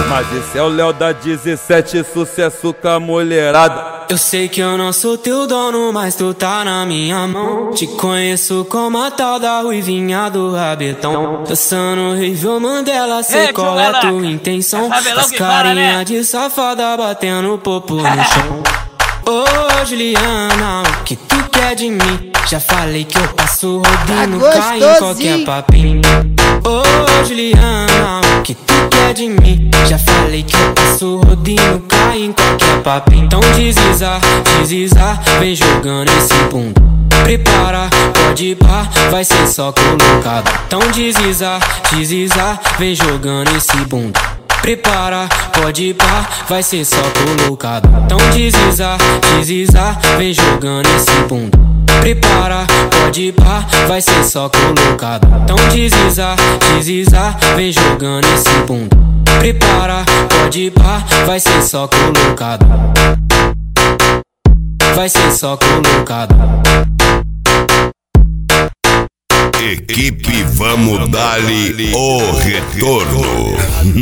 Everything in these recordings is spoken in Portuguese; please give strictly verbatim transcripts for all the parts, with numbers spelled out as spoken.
Mas esse é o Léo da dezessete, sucesso com a mulherada. Eu sei que eu não sou teu dono, mas tu tá na minha mão. Te conheço como a tal da ruivinha do rabetão. Dançando horrível Mandela, sei qual é tua intenção. As carinha né? de safada batendo popo no chão. Ô oh, Juliana, o que tu quer de mim? Já falei que eu passo rodinho, tá cai em qualquer papinho. Ô oh, Juliana, o que tu quer de mim? Já falei que eu passo rodinho, cai em qualquer papinho. Então desliza, desliza, vem jogando esse bunda. Prepara, pode ir pá, vai ser só colocado. Então desliza, desliza, vem jogando esse bunda. Prepara, pode ir pá, vai ser só colocado. Então desliza, desliza, vem jogando esse bunda. Prepara, pode ir pá, vai ser só colocado. Então desliza, desliza, vem jogando esse bunda. Prepara, pode ir pá, vai ser só colocado. Vai ser só colocado. Equipe, vamos dar-lhe o retorno.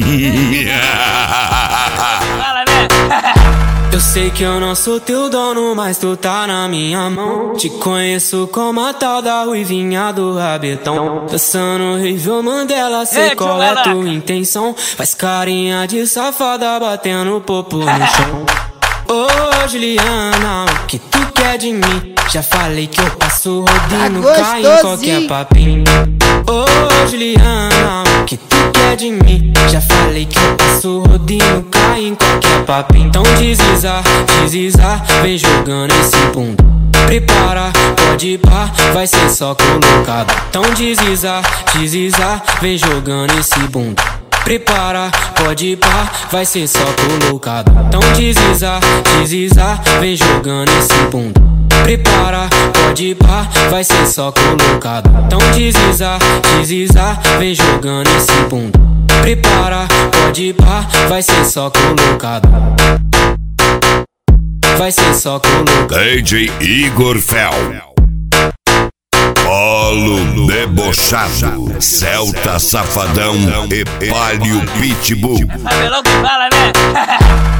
Eu sei que eu não sou teu dono, mas tu tá na minha mão. Te conheço como a tal da ruivinha do rabetão. Dançando horrível Mandela, sei qual é tua intenção. Faz carinha de safada batendo popo no chão. Ô oh, Juliana, o que tu quer de mim? Já falei que eu passo rodinho, tá cai em qualquer papinho. Ô oh, Juliana, o que tu quer de mim? Já falei que eu passo rodinho, cai em qualquer papinho. Então desliza, desliza, vem jogando esse bunda. Prepara, pode ir pá, vai ser só colocado. Então desliza, desliza, vem jogando esse bunda. Prepara, pode ir pá, vai ser só colocado. Então desliza, desliza, vem jogando esse bunda. Prepara, pode ir pá, vai ser só colocado. Então desliza, desliza, vem jogando esse bunda. Prepara, pode ir pá, vai ser só colocado. Vai ser só colocado. D J Igor Fel, Polo Debochado, Celta Safadão e Palio Pitbull. Sabe logo que fala, né?